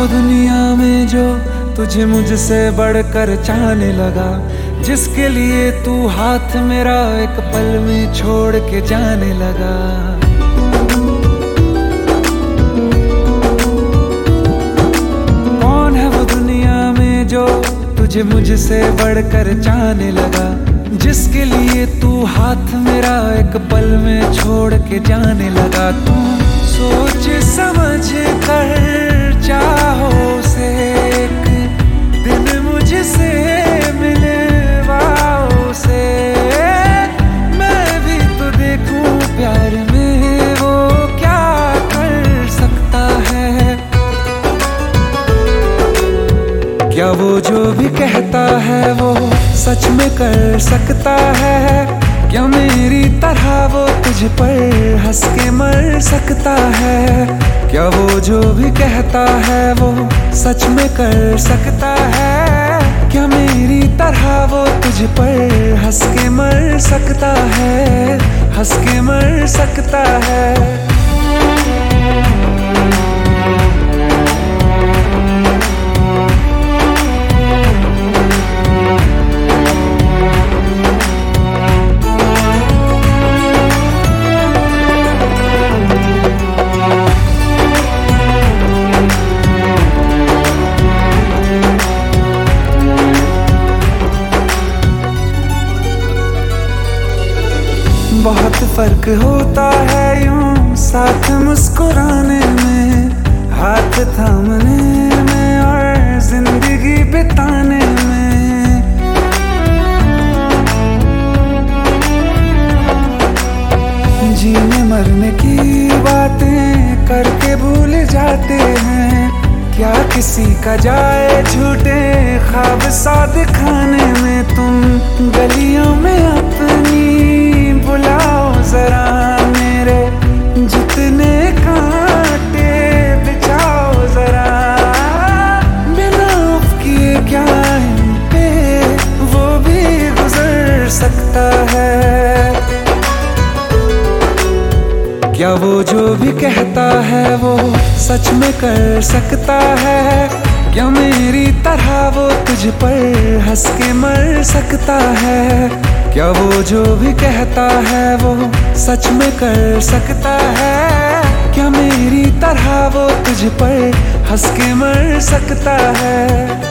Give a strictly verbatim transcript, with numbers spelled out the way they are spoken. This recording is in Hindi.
वो दुनिया में जो तुझे मुझसे बढ़कर चाहने लगा, जिसके लिए तू हाथ मेरा एक पल में छोड़ के जाने लगा। कौन है वो दुनिया में जो तुझे मुझसे बढ़कर चाहने लगा, जिसके लिए तू हाथ मेरा एक पल में छोड़ के जाने लगा। तू सोच समझ कर चाहो से एक दिन मुझसे मिलवाओ से, मैं भी तो देखूं प्यार में वो क्या कर सकता है। क्या वो जो भी कहता है वो सच में कर सकता है? क्या मेरी तरह वो तुझ पर हंस के मर सकता है? क्या वो जो भी कहता है वो सच में कर सकता है? क्या मेरी तरह वो तुझ पर हंस के मर सकता है? हंस के मर सकता है। बहुत फर्क होता है यूं साथ मुस्कुराने में, हाथ थामने में और जिंदगी बिताने में। जीने मरने की बातें करके भूल जाते हैं, क्या किसी का जाए झूठे ख्वाब सा दिखाने में। तुम गलियों में अपनी बुलाओ जरा मेरे जितने कांटे बिछाओ जरा, बिना उफ किए क्या इन पे वो भी गुजर सकता है। क्या वो जो भी कहता है वो सच में कर सकता है? क्या मेरी तरह वो तुझ पर हंस के मर सकता है? क्या वो जो भी कहता है वो सच में कर सकता है? क्या मेरी तरह वो तुझ पर हंस के मर सकता है?